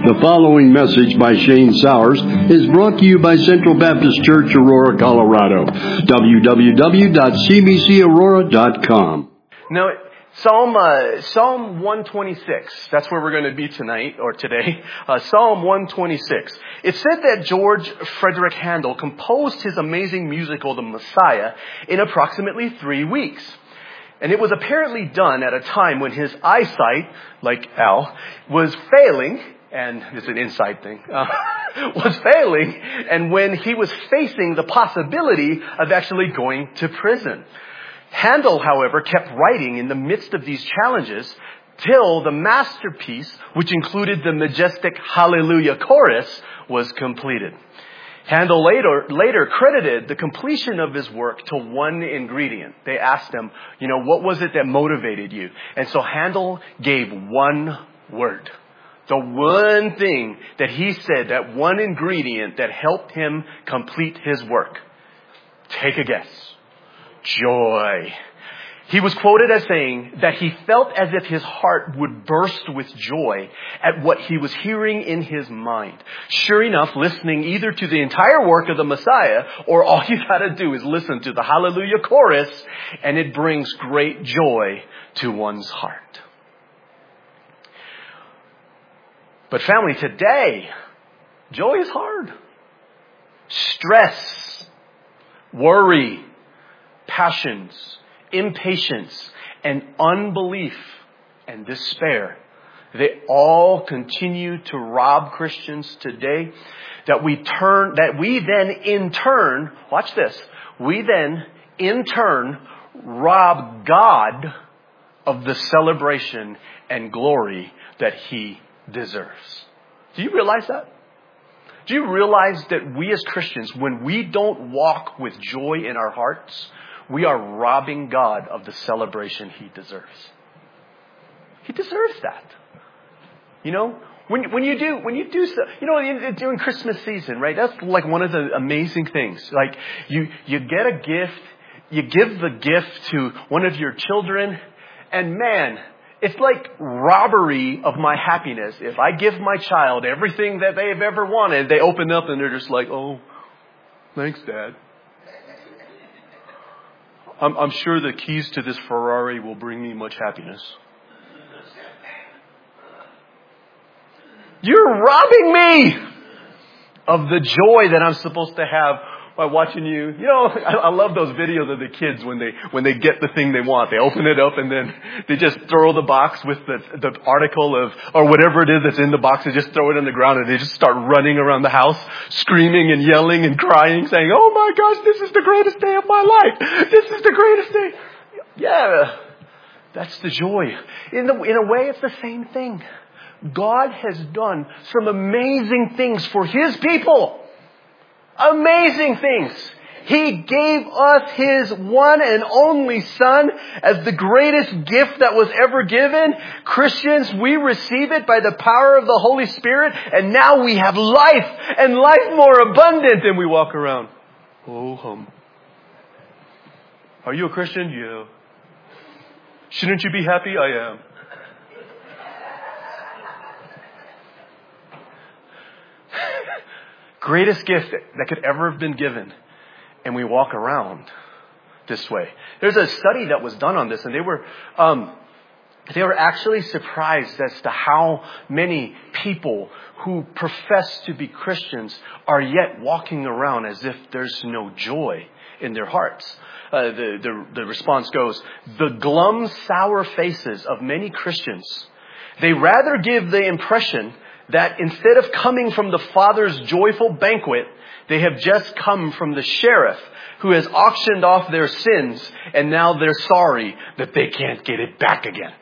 The following message by Shane Sowers is brought to you by Central Baptist Church, Aurora, Colorado. www.cbcaurora.com. Now, Psalm 126, that's where we're going to be tonight, or today. Psalm 126. It said that George Frederick Handel composed his amazing musical, The Messiah, in approximately 3 weeks. And it was apparently done at a time when his eyesight, like Al, was failing, and it's an inside thing, was failing, and when he was facing the possibility of actually going to prison. Handel, however, kept writing in the midst of these challenges till the masterpiece, which included the majestic Hallelujah chorus, was completed. Handel later credited the completion of his work to one ingredient. They asked him, what was it that motivated you? And so Handel gave one word. The one thing that he said, that one ingredient that helped him complete his work. Take a guess. Joy. He was quoted as saying that he felt as if his heart would burst with joy at what he was hearing in his mind. Sure enough, listening either to the entire work of the Messiah, or all you gotta do is listen to the Hallelujah chorus, and it brings great joy to one's heart. But family, today, joy is hard. Stress, worry, passions, impatience, and unbelief and despair, they all continue to rob Christians today. We then in turn rob God of the celebration and glory that He deserves. Do you realize that? Do you realize that we as Christians, when we don't walk with joy in our hearts, we are robbing God of the celebration He deserves? He deserves that. When you do during Christmas season, right? That's like one of the amazing things. Like you get a gift, you give the gift to one of your children, and man, it's like robbery of my happiness. If I give my child everything that they've ever wanted, they open up and they're just like, oh, thanks, Dad. I'm sure the keys to this Ferrari will bring me much happiness. You're robbing me of the joy that I'm supposed to have by watching you. I love those videos of the kids when they get the thing they want. They open it up and then they just throw the box with the article or whatever it is that's in the box. They just throw it on the ground and they just start running around the house, screaming and yelling and crying, saying, "Oh my gosh, this is the greatest day of my life. This is the greatest day." Yeah, that's the joy. In a way, it's the same thing. God has done some amazing things for His people. Amazing things. He gave us His one and only Son as the greatest gift that was ever given. Christians, we receive it by the power of the Holy Spirit, and now we have life, and life more abundant, and we walk around. Oh, hum. Are you a Christian? Yeah. Shouldn't you be happy? I am. Greatest gift that could ever have been given. And we walk around this way. There's a study that was done on this, and they were actually surprised as to how many people who profess to be Christians are yet walking around as if there's no joy in their hearts. The response goes, the glum, sour faces of many Christians, they rather give the impression that instead of coming from the Father's joyful banquet, they have just come from the sheriff who has auctioned off their sins, and now they're sorry that they can't get it back again.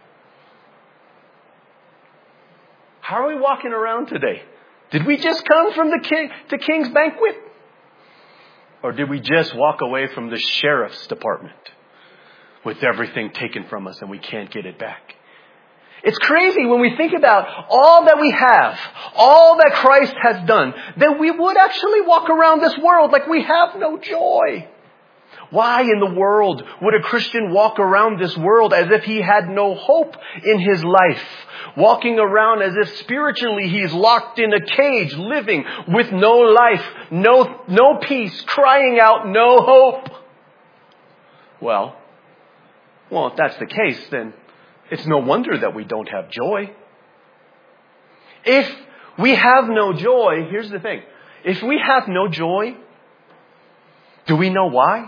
How are we walking around today? Did we just come from the king's banquet? Or did we just walk away from the sheriff's department with everything taken from us and we can't get it back? It's crazy when we think about all that we have, all that Christ has done, that we would actually walk around this world like we have no joy. Why in the world would a Christian walk around this world as if he had no hope in his life? Walking around as if spiritually he's locked in a cage, living with no life, no peace, crying out no hope. Well, if that's the case, then it's no wonder that we don't have joy. If we have no joy, here's the thing. If we have no joy, do we know why?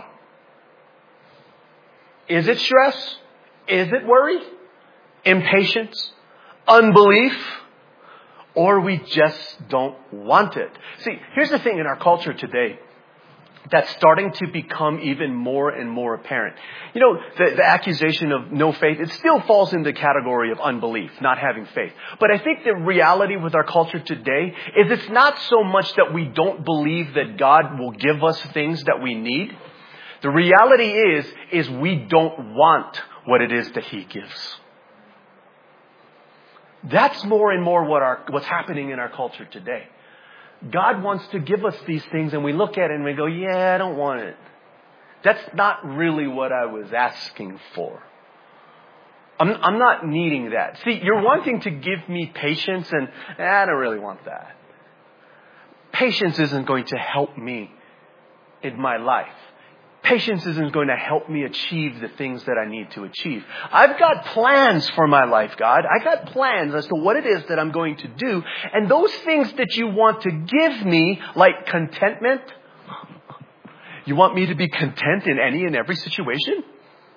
Is it stress? Is it worry? Impatience? Unbelief? Or we just don't want it? See, here's the thing in our culture today that's starting to become even more and more apparent. You know, the accusation of no faith, it still falls in the category of unbelief, not having faith. But I think the reality with our culture today is it's not so much that we don't believe that God will give us things that we need. The reality is we don't want what it is that He gives. That's more and more what's happening in our culture today. God wants to give us these things and we look at it and we go, yeah, I don't want it. That's not really what I was asking for. I'm not needing that. See, you're wanting to give me patience and I don't really want that. Patience isn't going to help me in my life. Patience isn't going to help me achieve the things that I need to achieve. I've got plans for my life, God. I got plans as to what it is that I'm going to do. And those things that you want to give me, like contentment, you want me to be content in any and every situation?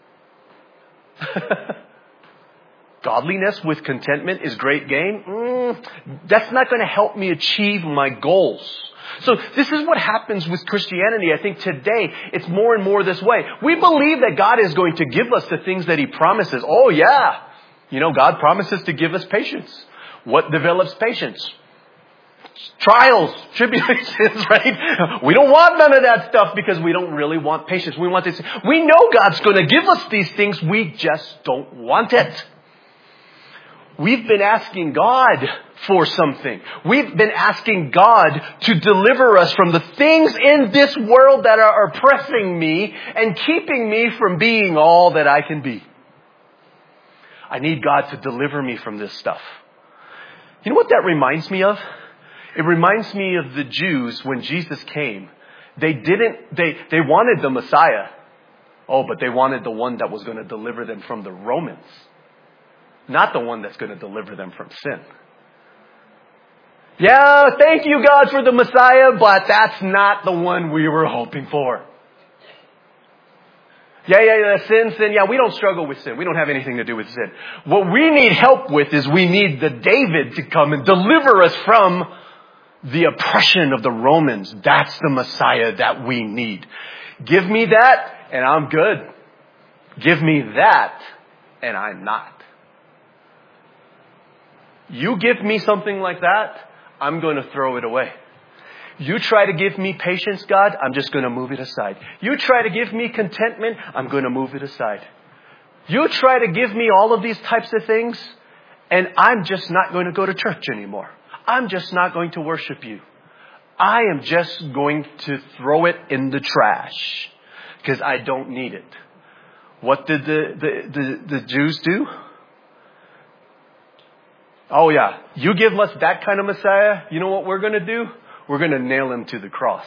Godliness with contentment is great gain. That's not going to help me achieve my goals. So this is what happens with Christianity. I think today it's more and more this way. We believe that God is going to give us the things that He promises. Oh yeah. You know, God promises to give us patience. What develops patience? Trials, tribulations, right? We don't want none of that stuff because we don't really want patience. We want this. We know God's going to give us these things. We just don't want it. We've been asking God for something. We've been asking God to deliver us from the things in this world that are oppressing me and keeping me from being all that I can be. I need God to deliver me from this stuff. You know what that reminds me of? It reminds me of the Jews when Jesus came. They wanted the Messiah. Oh, but they wanted the one that was going to deliver them from the Romans. Not the one that's going to deliver them from sin. Yeah, thank you, God, for the Messiah, but that's not the one we were hoping for. Yeah, sin. Yeah, we don't struggle with sin. We don't have anything to do with sin. What we need help with is we need the David to come and deliver us from the oppression of the Romans. That's the Messiah that we need. Give me that, and I'm good. Give me that, and I'm not. You give me something like that, I'm going to throw it away. You try to give me patience, God, I'm just going to move it aside. You try to give me contentment, I'm going to move it aside. You try to give me all of these types of things, and I'm just not going to go to church anymore. I'm just not going to worship you. I am just going to throw it in the trash because I don't need it. What did the Jews do? Oh yeah, you give us that kind of Messiah, you know what we're going to do? We're going to nail Him to the cross.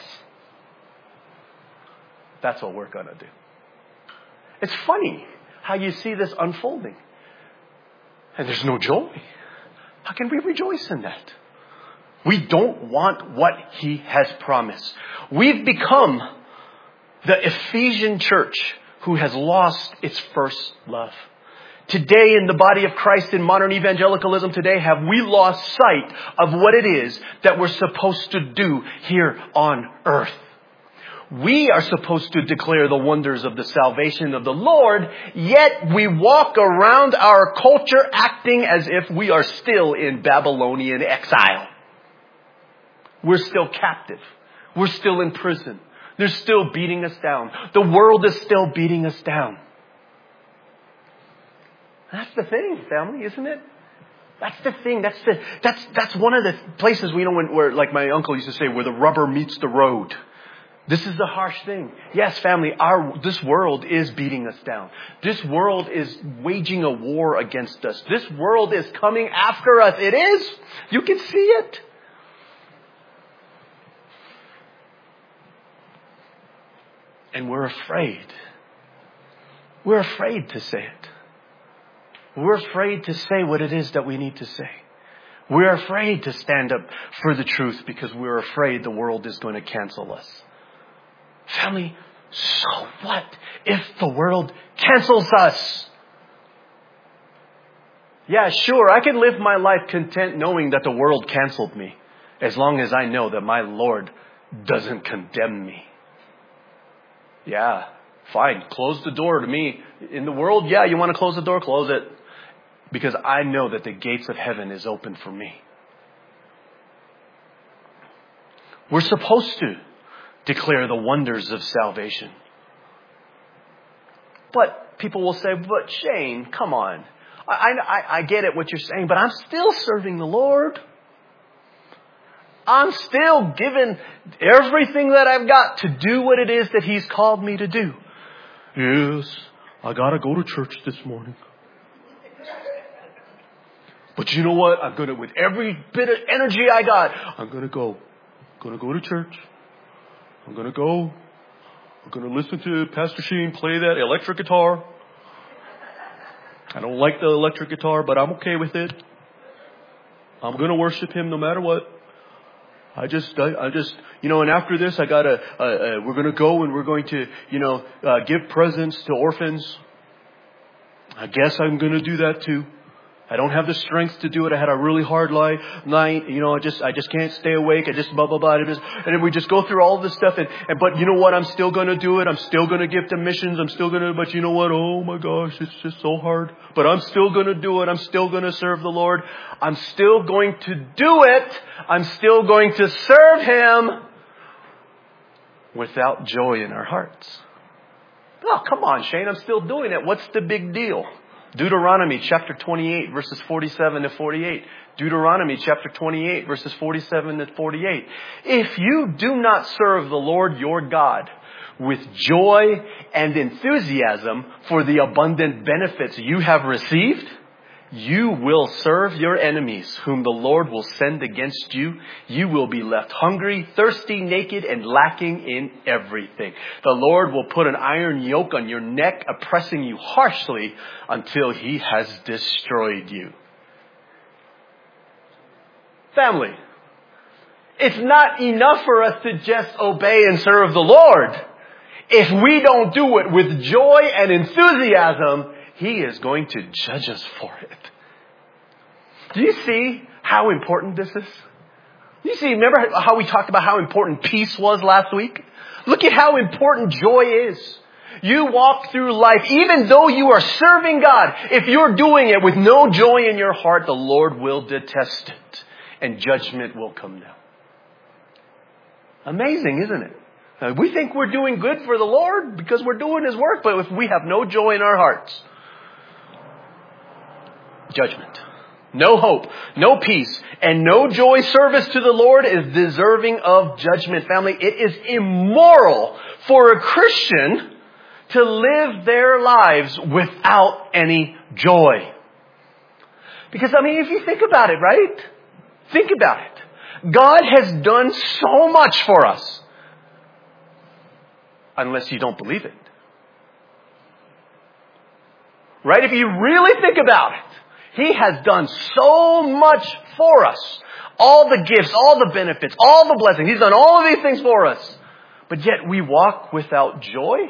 That's what we're going to do. It's funny how you see this unfolding. And there's no joy. How can we rejoice in that? We don't want what He has promised. We've become the Ephesian church who has lost its first love. Today in the body of Christ in modern evangelicalism today, have we lost sight of what it is that we're supposed to do here on earth? We are supposed to declare the wonders of the salvation of the Lord, yet we walk around our culture acting as if we are still in Babylonian exile. We're still captive. We're still in prison. They're still beating us down. The world is still beating us down. That's the thing, family, isn't it? That's the thing. That's one of the places we know where, like my uncle used to say, where the rubber meets the road. This is the harsh thing. Yes, family, this world is beating us down. This world is waging a war against us. This world is coming after us. It is. You can see it. And we're afraid. We're afraid to say it. We're afraid to say what it is that we need to say. We're afraid to stand up for the truth because we're afraid the world is going to cancel us. Family, so what if the world cancels us? Yeah, sure, I can live my life content knowing that the world canceled me, as long as I know that my Lord doesn't condemn me. Yeah, fine, close the door to me. In the world, yeah, you want to close the door, close it. Because I know that the gates of heaven is open for me. We're supposed to declare the wonders of salvation. But people will say, but Shane, come on. I get it what you're saying, but I'm still serving the Lord. I'm still giving everything that I've got to do what it is that He's called me to do. Yes, I got to go to church this morning. But you know what? I'm going to, with every bit of energy I got, I'm going to go. I'm going to go to church. I'm going to go. I'm going to listen to Pastor Sheen play that electric guitar. I don't like the electric guitar, but I'm okay with it. I'm going to worship Him no matter what. I just, and after this, we're going to go and we're going to, give presents to orphans. I guess I'm going to do that too. I don't have the strength to do it. I had a really hard night. I just can't stay awake. I just blah, blah, blah. And then we just go through all of this stuff. But you know what? I'm still going to do it. I'm still going to give to missions. But you know what? Oh my gosh, it's just so hard. But I'm still going to do it. I'm still going to serve the Lord. I'm still going to do it. I'm still going to serve Him without joy in our hearts. Oh, come on, Shane. I'm still doing it. What's the big deal? Deuteronomy chapter 28 verses 47 to 48. Deuteronomy chapter 28 verses 47 to 48. If you do not serve the Lord your God with joy and enthusiasm for the abundant benefits you have received, you will serve your enemies, whom the Lord will send against you. You will be left hungry, thirsty, naked, and lacking in everything. The Lord will put an iron yoke on your neck, oppressing you harshly until He has destroyed you. Family, it's not enough for us to just obey and serve the Lord. If we don't do it with joy and enthusiasm, He is going to judge us for it. Do you see how important this is? You see, remember how we talked about how important peace was last week? Look at how important joy is. You walk through life, even though you are serving God, if you're doing it with no joy in your heart, the Lord will detest it and judgment will come down. Amazing, isn't it? We think we're doing good for the Lord because we're doing His work, but if we have no joy in our hearts, judgment. No hope, no peace, and no joy service to the Lord is deserving of judgment. Family, it is immoral for a Christian to live their lives without any joy. Because, if you think about it, right? Think about it. God has done so much for us. Unless you don't believe it. Right? If you really think about it, He has done so much for us. All the gifts, all the benefits, all the blessings. He's done all of these things for us. But yet we walk without joy.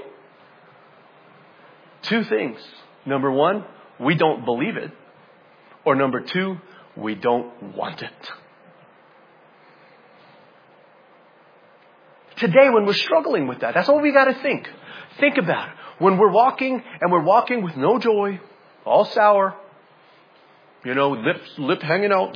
Two things. Number one, we don't believe it. Or number two, we don't want it. Today when we're struggling with that, that's all we got to think. Think about it. When we're walking and we're walking with no joy, all sour, lip hanging out,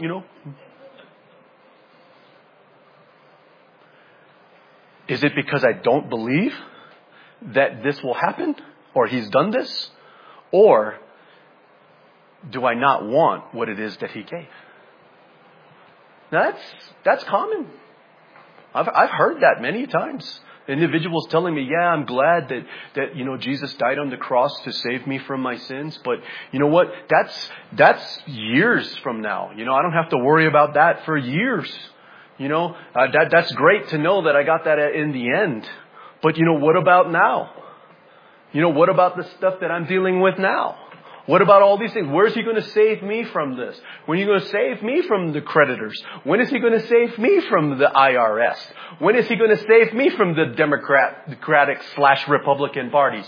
Is it because I don't believe that this will happen? Or He's done this? Or do I not want what it is that He gave? Now that's common. I've heard that many times. Individuals telling me, yeah, I'm glad that, Jesus died on the cross to save me from my sins. But you know what? That's years from now. I don't have to worry about that for years. That's great to know that I got that in the end. But what about now? What about the stuff that I'm dealing with now? What about all these things? Where is He going to save me from this? When are you going to save me from the creditors? When is He going to save me from the IRS? When is He going to save me from the Democratic/Republican parties?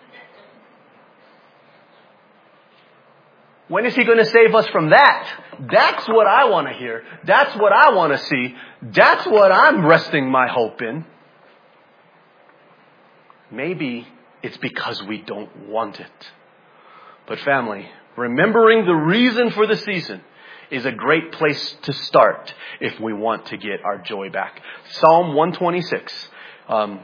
When is He going to save us from that? That's what I want to hear. That's what I want to see. That's what I'm resting my hope in. Maybe it's because we don't want it. But family, remembering the reason for the season is a great place to start if we want to get our joy back. Psalm 126. Psalm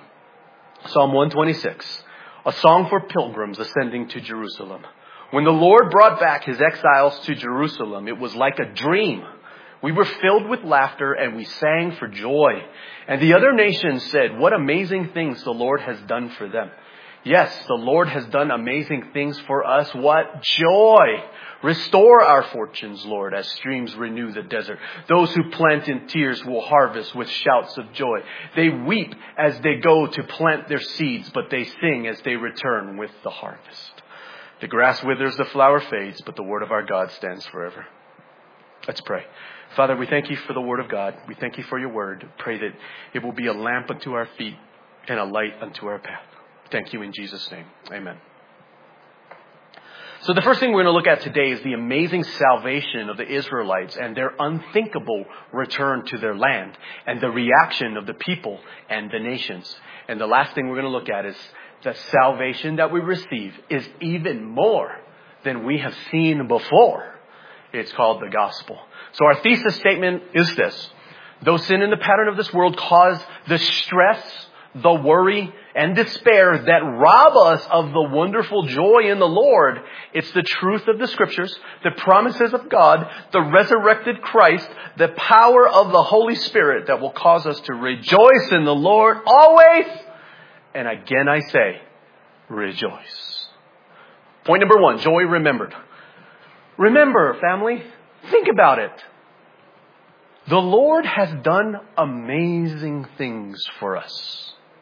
126. A song for pilgrims ascending to Jerusalem. When the Lord brought back His exiles to Jerusalem, it was like a dream. We were filled with laughter and we sang for joy. And the other nations said, what amazing things the Lord has done for them. Yes, the Lord has done amazing things for us. What joy! Restore our fortunes, Lord, as streams renew the desert. Those who plant in tears will harvest with shouts of joy. They weep as they go to plant their seeds, but they sing as they return with the harvest. The grass withers, the flower fades, but the word of our God stands forever. Let's pray. Father, we thank You for the word of God. We thank You for Your word. Pray that it will be a lamp unto our feet and a light unto our path. Thank You in Jesus' name. Amen. So the first thing we're going to look at today is the amazing salvation of the Israelites and their unthinkable return to their land and the reaction of the people and the nations. And the last thing we're going to look at is the salvation that we receive is even more than we have seen before. It's called the gospel. So our thesis statement is this. Though sin and the pattern of this world cause the stress, the worry, and despair that rob us of the wonderful joy in the Lord, it's the truth of the Scriptures, the promises of God, the resurrected Christ, the power of the Holy Spirit that will cause us to rejoice in the Lord always. And again I say, rejoice. Point number 1, joy remembered. Remember, family, think about it. The Lord has done amazing things for us.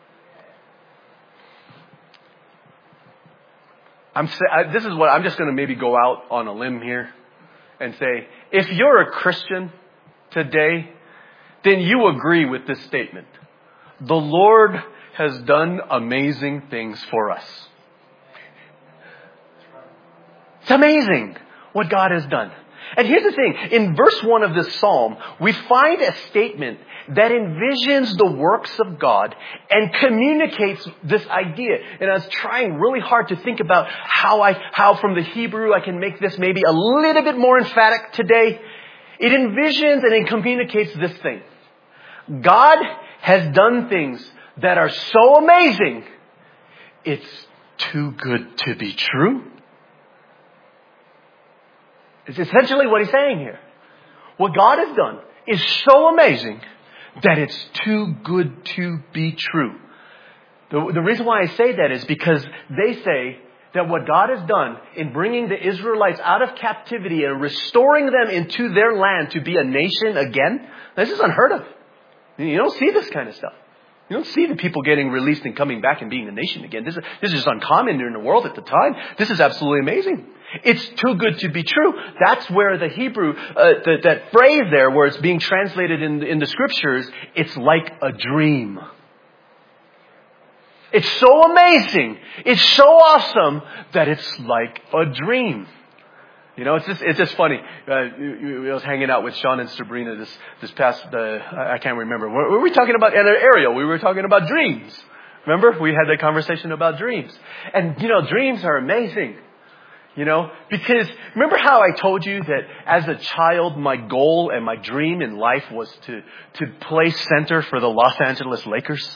This is what I'm just going to maybe go out on a limb here and say, if you're a Christian today, then you agree with this statement. The Lord has done amazing things for us. It's amazing what God has done. And here's the thing. In verse 1 of this psalm, we find a statement that envisions the works of God and communicates this idea. And I was trying really hard to think about how from the Hebrew I can make this maybe a little bit more emphatic today. It envisions and it communicates this thing. God has done things that are so amazing, it's too good to be true. It's essentially what he's saying here. What God has done is so amazing that it's too good to be true. The reason why I say that is because they say that what God has done in bringing the Israelites out of captivity and restoring them into their land to be a nation again, this is unheard of. You don't see this kind of stuff. You don't see the people getting released and coming back and being a nation again. This is just uncommon in the world at the time. This is absolutely amazing. It's too good to be true. That's where the Hebrew, that phrase there where it's being translated in the Scriptures, it's like a dream. It's so amazing. It's so awesome that it's like a dream. You know, it's just funny. I was hanging out with Sean and Sabrina this past, I can't remember. What were we talking about? In an Ariel, we were talking about dreams. Remember? We had that conversation about dreams. And, dreams are amazing. Because remember how I told you that as a child, my goal and my dream in life was to play center for the Los Angeles Lakers?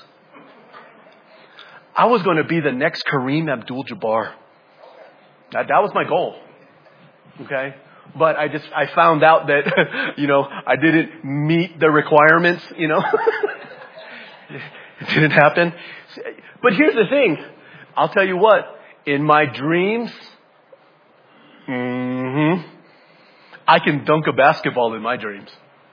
I was going to be the next Kareem Abdul-Jabbar. That was my goal. Okay. But I found out that, I didn't meet the requirements, It didn't happen. But here's the thing. I'll tell you what. In my dreams, I can dunk a basketball in my dreams.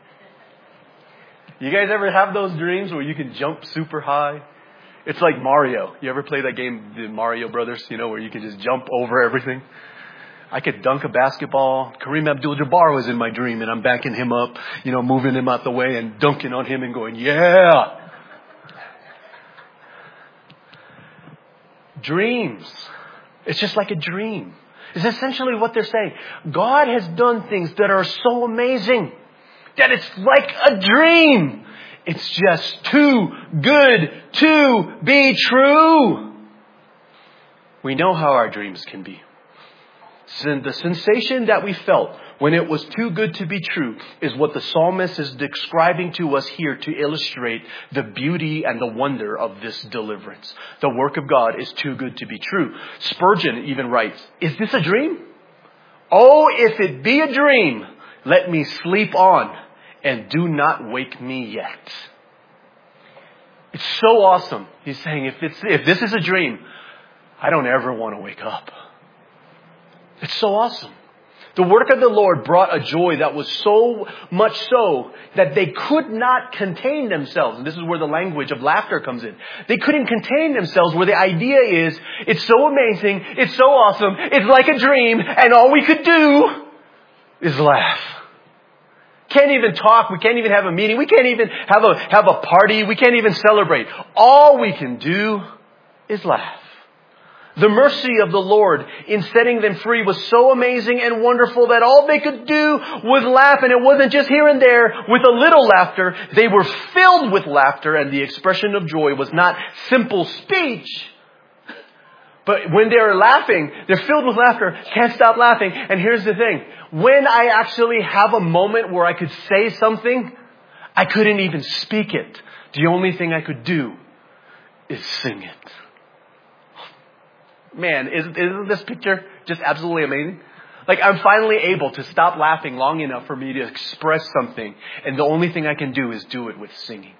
You guys ever have those dreams where you can jump super high? It's like Mario. You ever play that game, the Mario Brothers, where you can just jump over everything? I could dunk a basketball. Kareem Abdul-Jabbar was in my dream, and I'm backing him up, moving him out the way and dunking on him and going, yeah. Dreams. It's just like a dream. It's essentially what they're saying. God has done things that are so amazing that it's like a dream. It's just too good to be true. We know how our dreams can be. The sensation that we felt when it was too good to be true is what the psalmist is describing to us here to illustrate the beauty and the wonder of this deliverance. The work of God is too good to be true. Spurgeon even writes, "Is this a dream? Oh, if it be a dream, let me sleep on and do not wake me yet." It's so awesome. He's saying, if this is a dream, I don't ever want to wake up. It's so awesome. The work of the Lord brought a joy that was so much so that they could not contain themselves. And this is where the language of laughter comes in. They couldn't contain themselves, where the idea is, it's so amazing, it's so awesome, it's like a dream, and all we could do is laugh. Can't even talk, we can't even have a meeting, we can't even have a party, we can't even celebrate. All we can do is laugh. The mercy of the Lord in setting them free was so amazing and wonderful that all they could do was laugh. And it wasn't just here and there with a little laughter. They were filled with laughter, and the expression of joy was not simple speech. But when they're laughing, they're filled with laughter, can't stop laughing. And here's the thing. When I actually have a moment where I could say something, I couldn't even speak it. The only thing I could do is sing it. Man, isn't this picture just absolutely amazing? Like, I'm finally able to stop laughing long enough for me to express something. And the only thing I can do is do it with singing.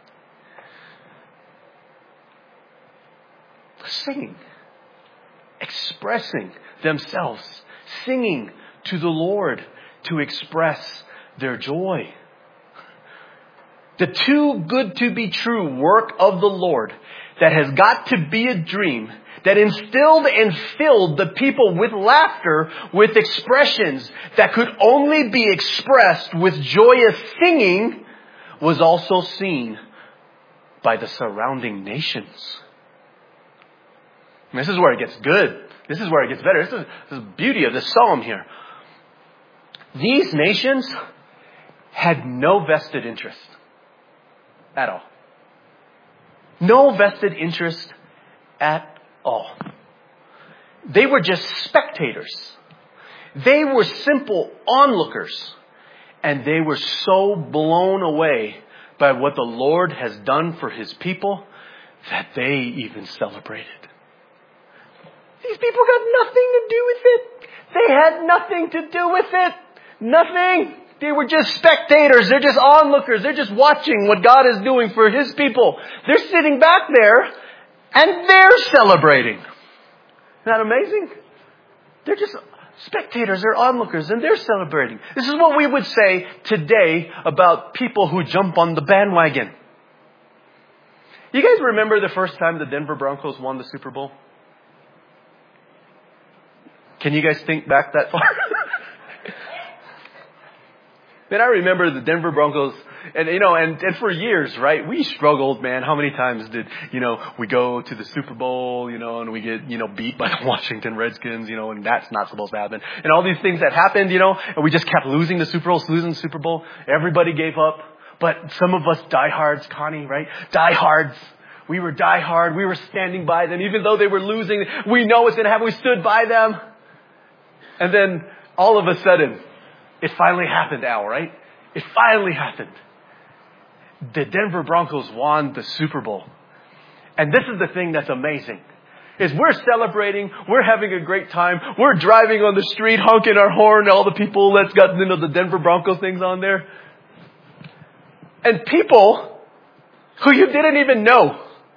Singing. Expressing themselves. Singing to the Lord to express their joy. The too good to be true work of the Lord that has got to be a dream, that instilled and filled the people with laughter, with expressions that could only be expressed with joyous singing, was also seen by the surrounding nations. And this is where it gets good. This is where it gets better. This is the beauty of this psalm here. These nations had no vested interest at all. No vested interest at all. They were just spectators. They were simple onlookers. And they were so blown away by what the Lord has done for His people that they even celebrated. These people got nothing to do with it. They had nothing to do with it. Nothing. They were just spectators. They're just onlookers. They're just watching what God is doing for His people. They're sitting back there and they're celebrating. Isn't that amazing? They're just spectators. They're onlookers and they're celebrating. This is what we would say today about people who jump on the bandwagon. You guys remember the first time the Denver Broncos won the Super Bowl? Can you guys think back that far? Man, I remember the Denver Broncos, and for years, right, we struggled, man. How many times did, we go to the Super Bowl, and we get, beat by the Washington Redskins, and that's not supposed to happen. And all these things that happened, and we just kept losing the Super Bowl. Everybody gave up. But some of us diehards, Connie, right? Diehards. We were diehard. We were standing by them. Even though they were losing, we know it's going to happen. We stood by them. And then all of a sudden, it finally happened, Al, right? It finally happened. The Denver Broncos won the Super Bowl. And this is the thing that's amazing. Is we're celebrating, we're having a great time, we're driving on the street, honking our horn, all the people that's got, the Denver Broncos things on there. And people who you didn't even know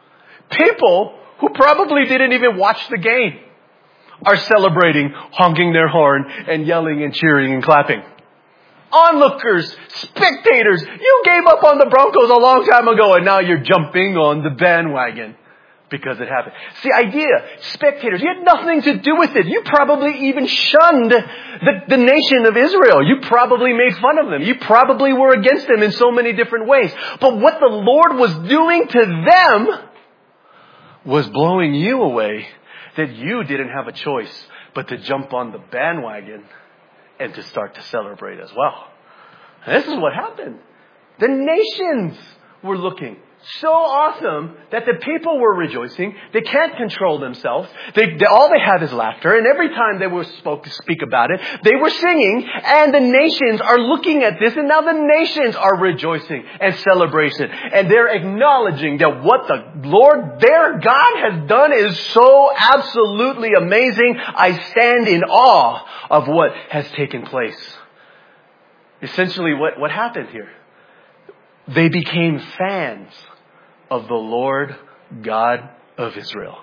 People who probably didn't even watch the game are celebrating, honking their horn, and yelling and cheering and clapping. Onlookers, spectators, you gave up on the Broncos a long time ago and now you're jumping on the bandwagon because it happened. It's the idea, spectators, you had nothing to do with it. You probably even shunned the nation of Israel. You probably made fun of them. You probably were against them in so many different ways. But what the Lord was doing to them was blowing you away, that you didn't have a choice but to jump on the bandwagon and to start to celebrate as well. And this is what happened. The nations were looking so awesome that the people were rejoicing. They can't control themselves. All they have is laughter. And every time they were speak about it, they were singing. And the nations are looking at this. And now the nations are rejoicing and celebrating. And they're acknowledging that what the Lord, their God, has done is so absolutely amazing. I stand in awe of what has taken place. Essentially, what happened here? They became fans of the Lord God of Israel.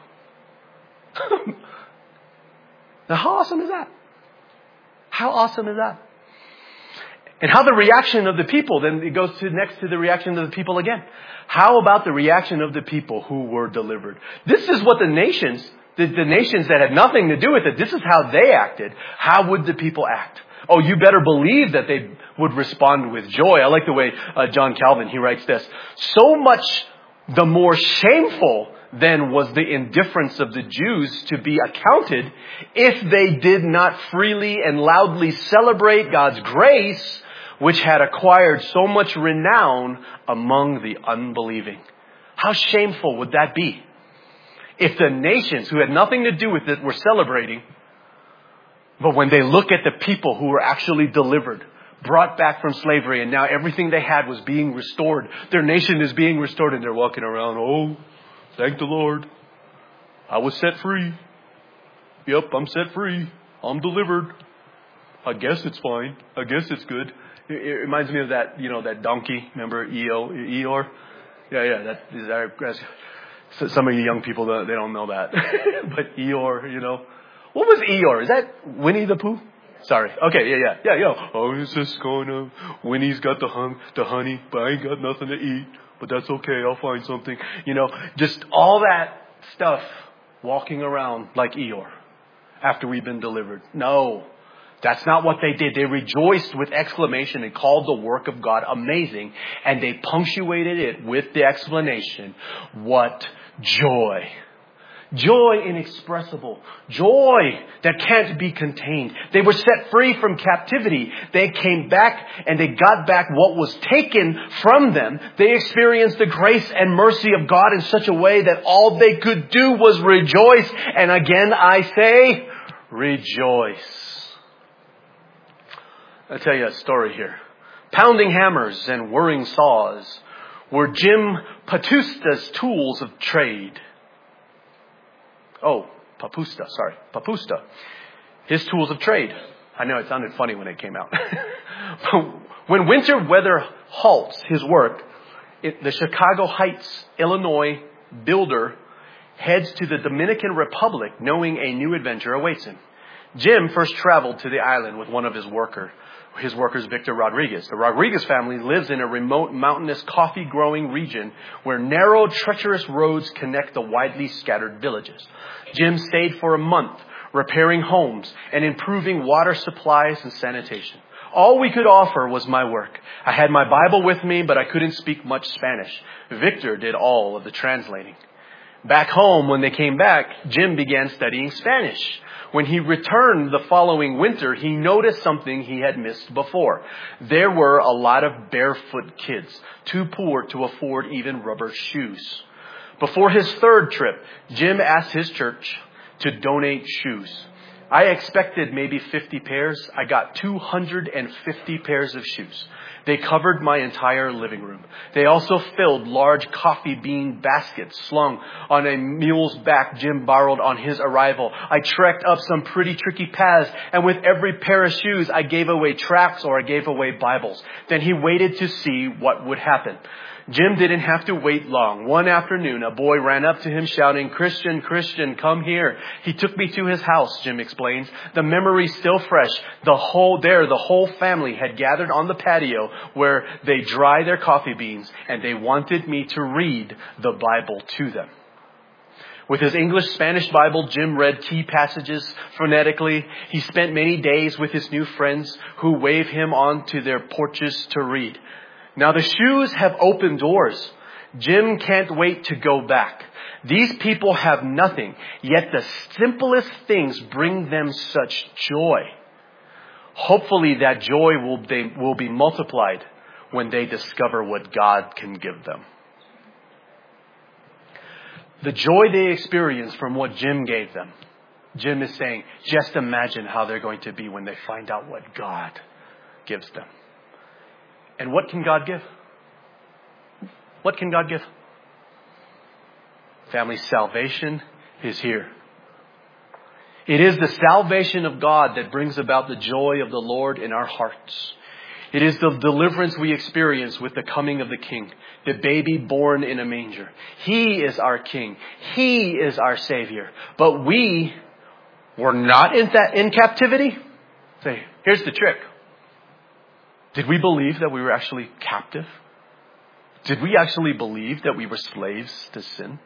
Now, how awesome is that? How awesome is that? And how the reaction of the people, then it goes next to the reaction of the people again. How about the reaction of the people who were delivered? This is what the nations that had nothing to do with it, this is how they acted. How would the people act? Oh, you better believe that they would respond with joy. I like the way John Calvin, he writes this. So much the more shameful then was the indifference of the Jews to be accounted if they did not freely and loudly celebrate God's grace, which had acquired so much renown among the unbelieving. How shameful would that be if the nations who had nothing to do with it were celebrating, but when they look at the people who were actually delivered, brought back from slavery, and now everything they had was being restored. Their nation is being restored, and they're walking around, oh, thank the Lord. I was set free. Yep, I'm set free. I'm delivered. I guess it's fine. I guess it's good. It reminds me of that, that donkey. Remember Eeyore? Yeah. So some of you young people, they don't know that. But Eeyore, What was Eeyore? Is that Winnie the Pooh? Sorry. Okay, yeah. Oh, it's just going on. Winnie's got the honey, but I ain't got nothing to eat. But that's okay. I'll find something. Just all that stuff walking around like Eeyore after we've been delivered. No, that's not what they did. They rejoiced with exclamation and called the work of God amazing. And they punctuated it with the explanation, what joy. Joy inexpressible. Joy that can't be contained. They were set free from captivity. They came back and they got back what was taken from them. They experienced the grace and mercy of God in such a way that all they could do was rejoice. And again, I say, rejoice. I'll tell you a story here. Pounding hammers and whirring saws were Jim Patusta's tools of trade. Oh, Papusta. His tools of trade. I know it sounded funny when it came out. When winter weather halts his work, the Chicago Heights, Illinois builder heads to the Dominican Republic knowing a new adventure awaits him. Jim first traveled to the island with one of his workers, Victor Rodriguez. The Rodriguez family lives in a remote mountainous coffee-growing region where narrow, treacherous roads connect the widely scattered villages. Jim stayed for a month, repairing homes and improving water supplies and sanitation. All we could offer was my work. I had my Bible with me, but I couldn't speak much Spanish. Victor did all of the translating. Back home, when they came back, Jim began studying Spanish. When he returned the following winter, he noticed something he had missed before. There were a lot of barefoot kids, too poor to afford even rubber shoes. Before his third trip, Jim asked his church to donate shoes. I expected maybe 50 pairs. I got 250 pairs of shoes. They covered my entire living room. They also filled large coffee bean baskets slung on a mule's back Jim borrowed on his arrival. I trekked up some pretty tricky paths, and with every pair of shoes, I gave away tracts or I gave away Bibles. Then he waited to see what would happen. Jim didn't have to wait long. One afternoon, a boy ran up to him shouting, "Christian, Christian, come here." He took me to his house, Jim explains. The memory still fresh. The whole family had gathered on the patio where they dry their coffee beans, and they wanted me to read the Bible to them. With his English-Spanish Bible, Jim read key passages phonetically. He spent many days with his new friends who waved him onto their porches to read. Now the shoes have opened doors. Jim can't wait to go back. These people have nothing, yet the simplest things bring them such joy. Hopefully that joy will be multiplied when they discover what God can give them. The joy they experience from what Jim gave them. Jim is saying, just imagine how they're going to be when they find out what God gives them. And what can God give? What can God give? Family, salvation is here. It is the salvation of God that brings about the joy of the Lord in our hearts. It is the deliverance we experience with the coming of the King, the baby born in a manger. He is our King. He is our Savior. But we were not in captivity. Say, here's the trick. Did we believe that we were actually captive? Did we actually believe that we were slaves to sin?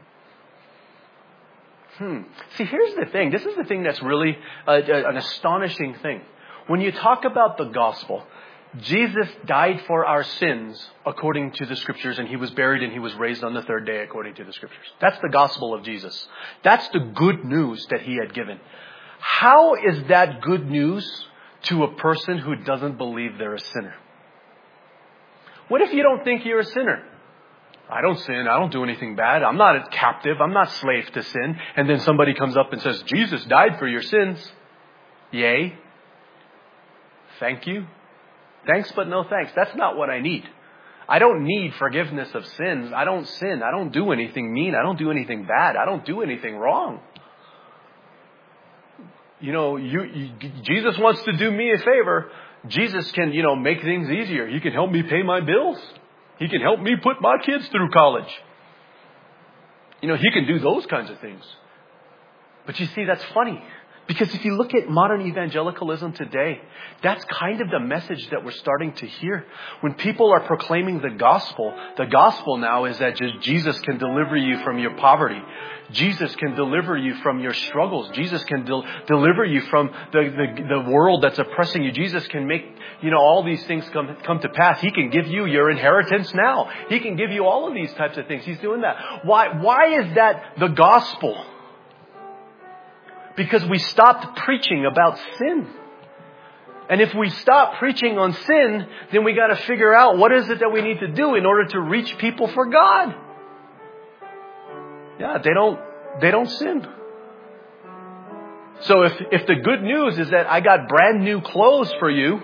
See, here's the thing. This is the thing that's really an astonishing thing. When you talk about the gospel, Jesus died for our sins according to the scriptures, and he was buried and he was raised on the third day according to the scriptures. That's the gospel of Jesus. That's the good news that he had given. How is that good news to a person who doesn't believe they're a sinner? What if you don't think you're a sinner? I don't sin. I don't do anything bad. I'm not a captive. I'm not slave to sin. And then somebody comes up and says, Jesus died for your sins. Yay. Thank you. Thanks, but no thanks. That's not what I need. I don't need forgiveness of sins. I don't sin. I don't do anything mean. I don't do anything bad. I don't do anything wrong. Jesus wants to do me a favor. Jesus can, make things easier. He can help me pay my bills. He can help me put my kids through college. He can do those kinds of things. But you see, that's funny. Because if you look at modern evangelicalism today, that's kind of the message that we're starting to hear. When people are proclaiming the gospel now is that just Jesus can deliver you from your poverty. Jesus can deliver you from your struggles. Jesus can deliver you from the world that's oppressing you. Jesus can make, all these things come to pass. He can give you your inheritance now. He can give you all of these types of things. He's doing that. Why is that the gospel? Because we stopped preaching about sin. And if we stop preaching on sin, then we got to figure out what is it that we need to do in order to reach people for God. Yeah, they don't sin. So if the good news is that I got brand new clothes for you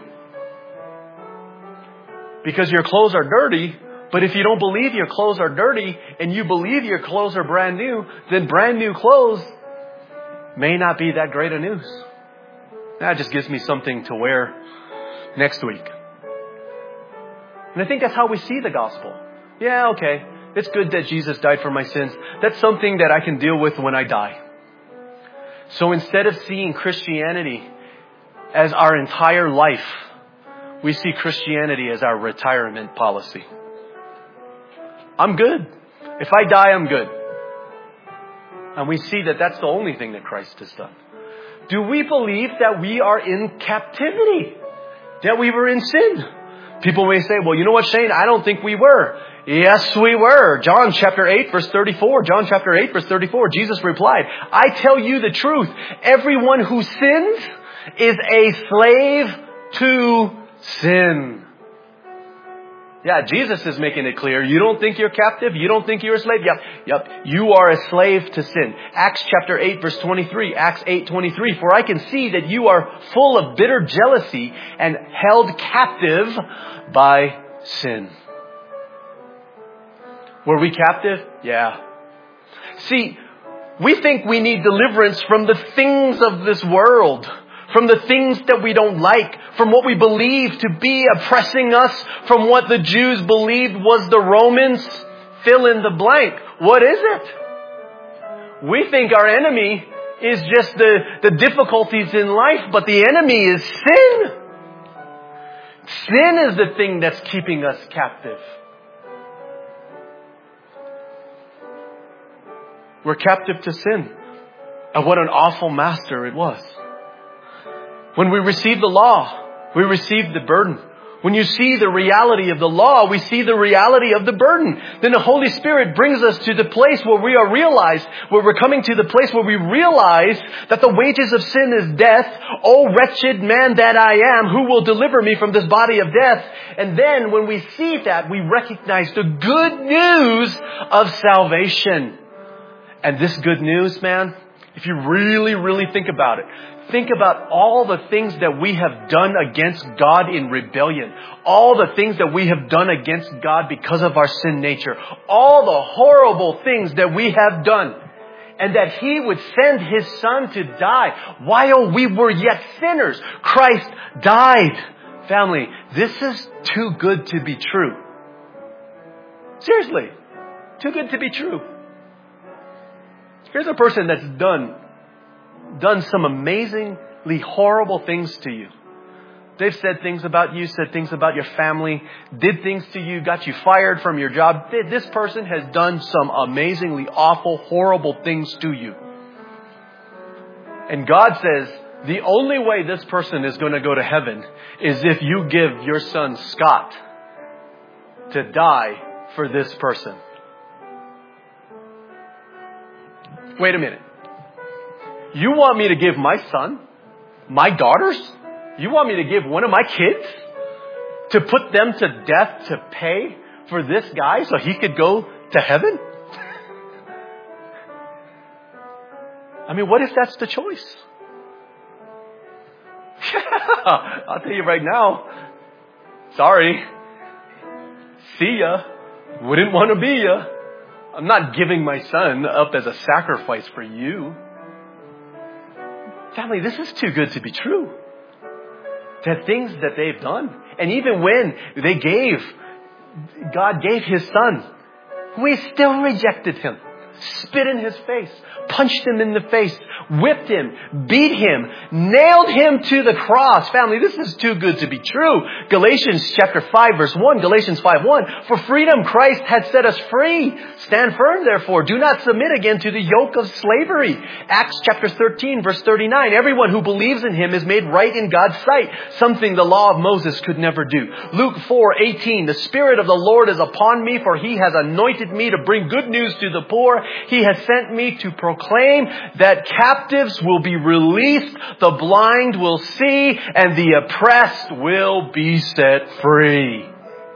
because your clothes are dirty, but if you don't believe your clothes are dirty and you believe your clothes are brand new, then brand new clothes may not be that great a news. That just gives me something to wear next week. And I think that's how we see the gospel. Yeah, okay. It's good that Jesus died for my sins. That's something that I can deal with when I die. So instead of seeing Christianity as our entire life, we see Christianity as our retirement policy. I'm good. If I die, I'm good. And we see that that's the only thing that Christ has done. Do we believe that we are in captivity? That we were in sin? People may say, well, you know what, Shane? I don't think we were. Yes, we were. John chapter 8, verse 34. John chapter 8, verse 34. Jesus replied, I tell you the truth. Everyone who sins is a slave to sin. Yeah, Jesus is making it clear. You don't think you're captive? You don't think you're a slave? Yep. You are a slave to sin. Acts chapter 8, verse 23. Acts 8:23. For I can see that you are full of bitter jealousy and held captive by sin. Were we captive? Yeah. See, we think we need deliverance from the things of this world, from the things that we don't like, from what we believe to be oppressing us, from what the Jews believed was the Romans. Fill in the blank. What is it? We think our enemy is just the difficulties in life, but the enemy is sin. Sin is the thing that's keeping us captive. We're captive to sin. And what an awful master it was. When we receive the law, we receive the burden. When you see the reality of the law, we see the reality of the burden. Then the Holy Spirit brings us to the place where we are realized, where we're coming to the place where we realize that the wages of sin is death. Oh, wretched man that I am, who will deliver me from this body of death? And then when we see that, we recognize the good news of salvation. And this good news, man, if you really, really think about it, think about all the things that we have done against God in rebellion. All the things that we have done against God because of our sin nature. All the horrible things that we have done. And that He would send His Son to die while we were yet sinners. Christ died. Family, this is too good to be true. Seriously, too good to be true. Here's a person that's done some amazingly horrible things to you. They've said things about you, said things about your family, did things to you, got you fired from your job. This person has done some amazingly awful, horrible things to you. And God says, the only way this person is going to go to heaven is if you give your son Scott to die for this person. Wait a minute. You want me to give my son, my daughters? You want me to give one of my kids to put them to death to pay for this guy so he could go to heaven? I mean, what if that's the choice? I'll tell you right now. Sorry. See ya. Wouldn't want to be ya. I'm not giving my son up as a sacrifice for you. Family, this is too good to be true. The things that they've done. And even when God gave His Son, we still rejected Him. Spit in His face. Punched Him in the face. Whipped Him. Beat Him. Nailed Him to the cross. Family, this is too good to be true. Galatians chapter 5 verse 1. Galatians 5:1. For freedom Christ has set us free. Stand firm therefore. Do not submit again to the yoke of slavery. Acts chapter 13 verse 39. Everyone who believes in Him is made right in God's sight. Something the law of Moses could never do. Luke 4:18. The Spirit of the Lord is upon me, for He has anointed me to bring good news to the poor. He has sent me to proclaim that captives will be released, the blind will see, and the oppressed will be set free.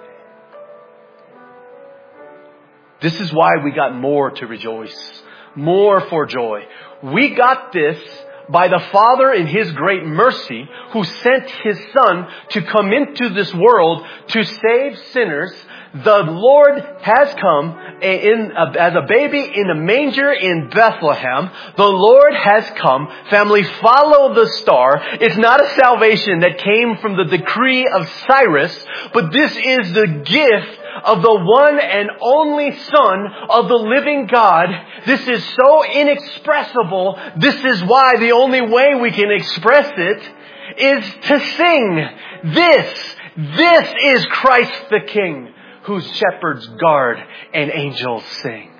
This is why we got more to rejoice. More for joy. We got this by the Father in His great mercy, who sent His Son to come into this world to save sinners. The Lord has come as a baby in a manger in Bethlehem. The Lord has come. Family, follow the star. It's not a salvation that came from the decree of Cyrus, but this is the gift of the one and only Son of the living God. This is so inexpressible. This is why the only way we can express it is to sing. This is Christ the King, whose shepherds guard and angels sing.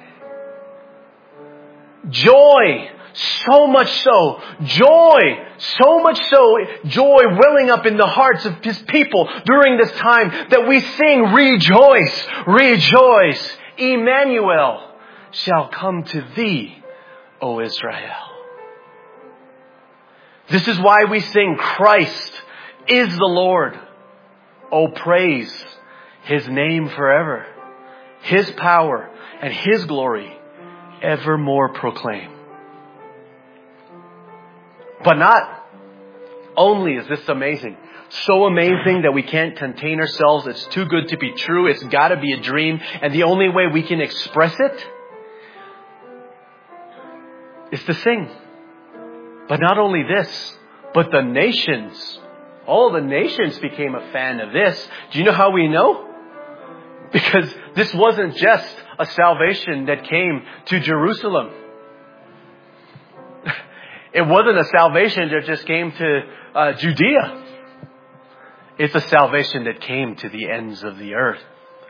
Joy, so much so. Joy, so much so. Joy welling up in the hearts of His people during this time that we sing, rejoice, rejoice. Emmanuel shall come to thee, O Israel. This is why we sing, Christ is the Lord. Oh, praise His name forever. His power and His glory evermore proclaim. But not only is this amazing, so amazing that we can't contain ourselves. It's too good to be true. It's got to be a dream. And the only way we can express it is to sing. But not only this, but the nations. All the nations became a fan of this. Do you know how we know? Because this wasn't just a salvation that came to Jerusalem. It wasn't a salvation that just came to Judea. It's a salvation that came to the ends of the earth.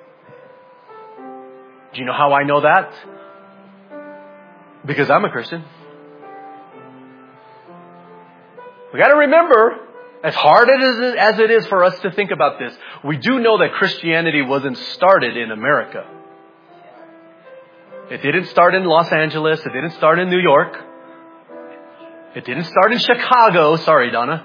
Do you know how I know that? Because I'm a Christian. We got to remember, as hard as it is for us to think about this, we do know that Christianity wasn't started in America. It didn't start in Los Angeles. It didn't start in New York. It didn't start in Chicago. Sorry, Donna.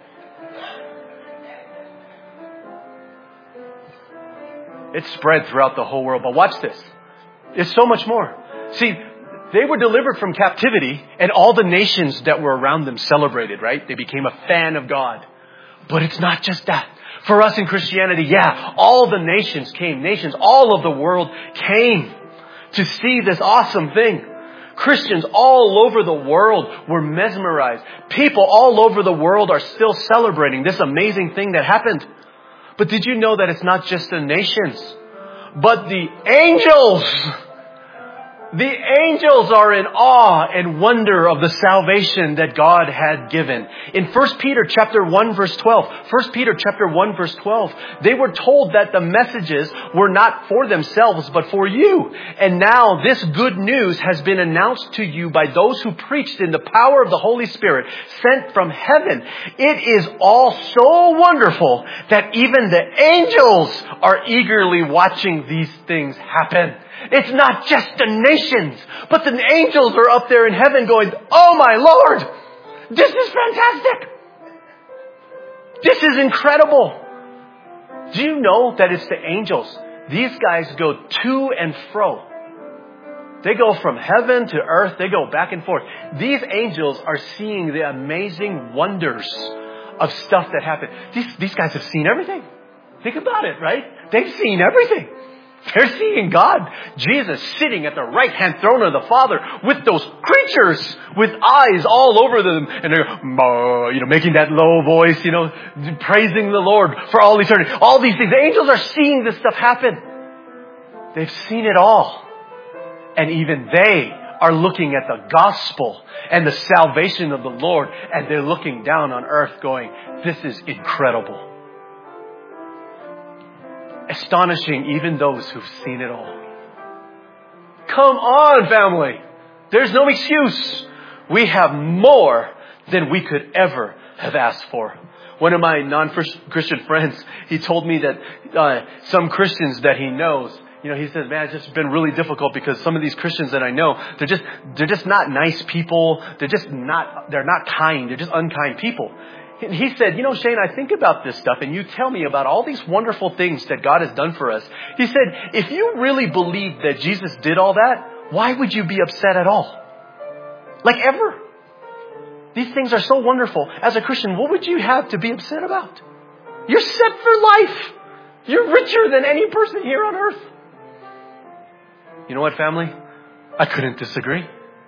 It spread throughout the whole world. But watch this. It's so much more. See, they were delivered from captivity, and all the nations that were around them celebrated, right? They became a fan of God. But it's not just that. For us in Christianity, all the nations came. Nations all of the world came to see this awesome thing. Christians all over the world were mesmerized. People all over the world are still celebrating this amazing thing that happened. But did you know that it's not just the nations, but the angels? The angels are in awe and wonder of the salvation that God had given. In 1 Peter chapter 1 verse 12, 1 Peter chapter 1 verse 12, they were told that the messages were not for themselves, but for you. And now this good news has been announced to you by those who preached in the power of the Holy Spirit sent from heaven. It is all so wonderful that even the angels are eagerly watching these things happen. It's not just the nations, but the angels are up there in heaven going, oh my Lord, this is fantastic. This is incredible. Do you know that it's the angels? These guys go to and fro. They go from heaven to earth. They go back and forth. These angels are seeing the amazing wonders of stuff that happened. These guys have seen everything. Think about it, right? They've seen everything. They're seeing God, Jesus, sitting at the right-hand throne of the Father with those creatures with eyes all over them. And they're, making that low voice, praising the Lord for all eternity. All these things. The angels are seeing this stuff happen. They've seen it all. And even they are looking at the gospel and the salvation of the Lord. And they're looking down on earth going, this is incredible. Astonishing even those who've seen it all. Come on, family. There's no excuse. We have more than we could ever have asked for. One of my non-Christian friends, he told me that some Christians that he knows, he says, man, it's just been really difficult because some of these Christians that I know, they're just not nice people. They're not kind. They're just unkind people. He said, Shane, I think about this stuff and you tell me about all these wonderful things that God has done for us. He said, if you really believed that Jesus did all that, why would you be upset at all? Like ever? These things are so wonderful. As a Christian, what would you have to be upset about? You're set for life. You're richer than any person here on earth. You know what, family? I couldn't disagree.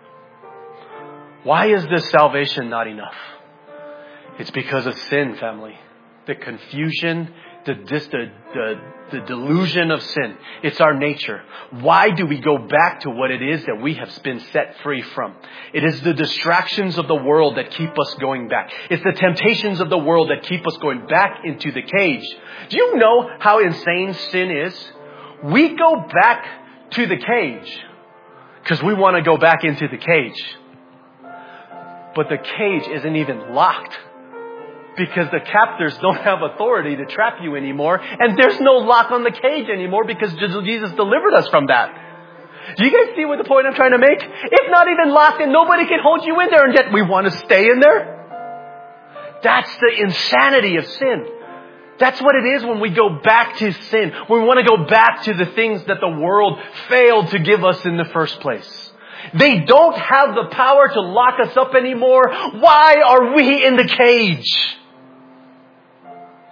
Why is this salvation not enough? It's because of sin, family. The confusion, the delusion of sin. It's our nature. Why do we go back to what it is that we have been set free from? It is the distractions of the world that keep us going back. It's the temptations of the world that keep us going back into the cage. Do you know how insane sin is? We go back to the cage because we want to go back into the cage. But the cage isn't even locked. Because the captors don't have authority to trap you anymore. And there's no lock on the cage anymore because Jesus delivered us from that. Do you guys see what the point I'm trying to make? It's not even locked and nobody can hold you in there, and yet we want to stay in there. That's the insanity of sin. That's what it is when we go back to sin. When we want to go back to the things that the world failed to give us in the first place. They don't have the power to lock us up anymore. Why are we in the cage?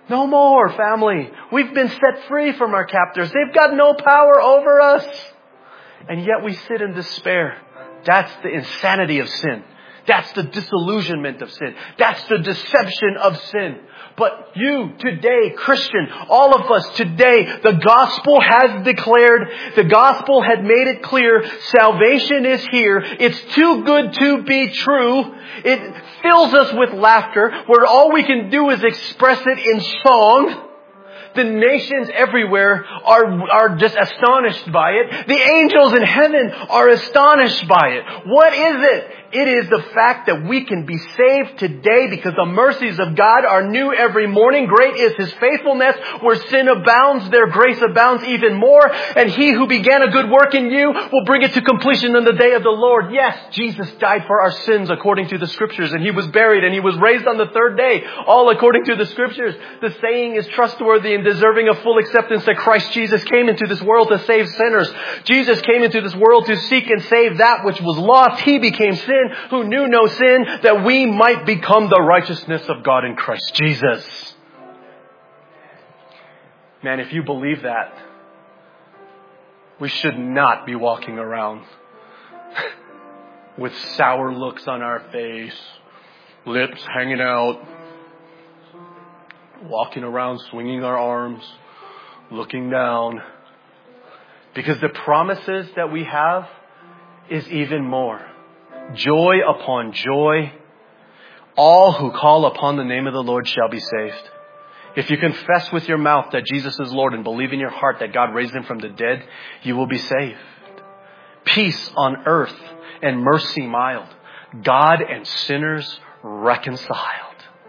No more, family. We've been set free from our captors. They've got no power over us. And yet we sit in despair. That's the insanity of sin. That's the disillusionment of sin. That's the deception of sin. But you today, Christian, all of us today, the gospel has declared, the gospel had made it clear, salvation is here. It's too good to be true. It fills us with laughter, where all we can do is express it in song. The nations everywhere are just astonished by it. The angels in heaven are astonished by it. What is it? It is the fact that we can be saved today because the mercies of God are new every morning. Great is His faithfulness. Where sin abounds, their grace abounds even more. And He who began a good work in you will bring it to completion in the day of the Lord. Yes, Jesus died for our sins according to the Scriptures. And He was buried and He was raised on the third day, all according to the Scriptures. The saying is trustworthy and deserving of full acceptance that Christ Jesus came into this world to save sinners. Jesus came into this world to seek and save that which was lost. He became sin, who knew no sin, that we might become the righteousness of God in Christ Jesus. Man, if you believe that, we should not be walking around with sour looks on our face, lips hanging out, walking around swinging our arms, looking down. Because the promises that we have is even more. Joy upon joy. All who call upon the name of the Lord shall be saved. If you confess with your mouth that Jesus is Lord and believe in your heart that God raised Him from the dead, you will be saved. Peace on earth and mercy mild. God and sinners reconciled.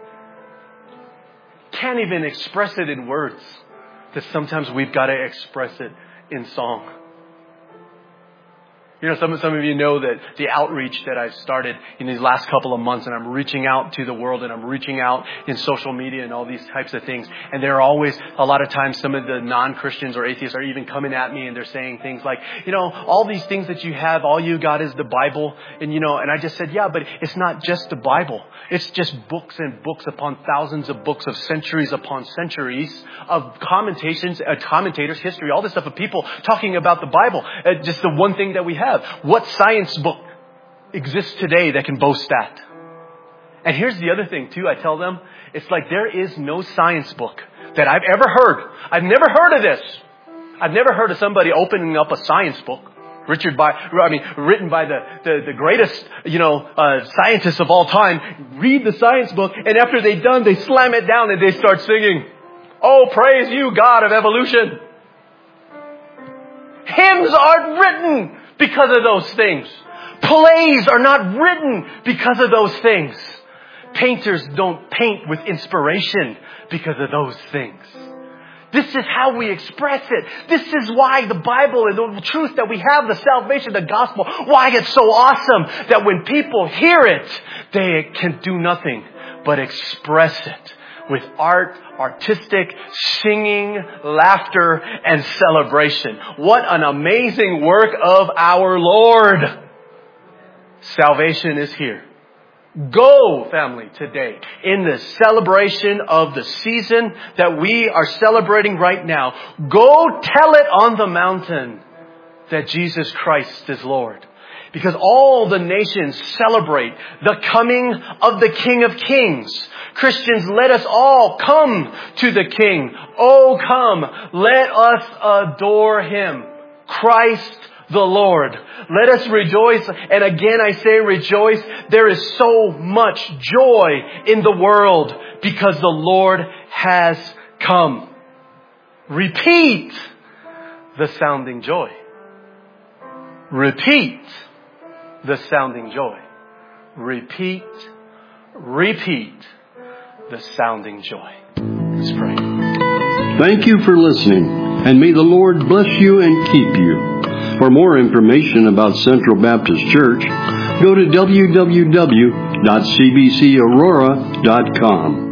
Can't even express it in words. That sometimes we've got to express it in song. You know, some of you know that the outreach that I've started in these last couple of months, and I'm reaching out to the world and I'm reaching out in social media and all these types of things. And there are always, a lot of times, some of the non-Christians or atheists are even coming at me and they're saying things like, you know, all these things that you have, all you got is the Bible. And, you know, and I just said, yeah, but it's not just the Bible. It's just books and books upon thousands of books of centuries upon centuries of commentators, history, all this stuff of people talking about the Bible. Just the one thing that we have. What science book exists today that can boast that? And here's the other thing too, I tell them, it's like there is no science book that I've ever heard. I've never heard of this. I've never heard of somebody opening up a science book written by the greatest, scientists of all time. Read the science book, and after they're done, they slam it down and they start singing, "Oh, praise you, God of evolution." Hymns aren't written because of those things. Plays are not written because of those things. Painters don't paint with inspiration because of those things. This is how we express it. This is why the Bible and the truth that we have, the salvation, the gospel, why it's so awesome that when people hear it, they can do nothing but express it with art, artistic, singing, laughter, and celebration. What an amazing work of our Lord. Salvation is here. Go, family, today in the celebration of the season that we are celebrating right now. Go tell it on the mountain that Jesus Christ is Lord. Because all the nations celebrate the coming of the King of Kings. Christians, let us all come to the King. Oh, come, let us adore Him. Christ the Lord. Let us rejoice. And again, I say rejoice. There is so much joy in the world because the Lord has come. Repeat the sounding joy. Repeat the sounding joy. Repeat the sounding joy. Let's pray. Thank you for listening, and may the Lord bless you and keep you. For more information about Central Baptist Church, go to www.cbcaurora.com.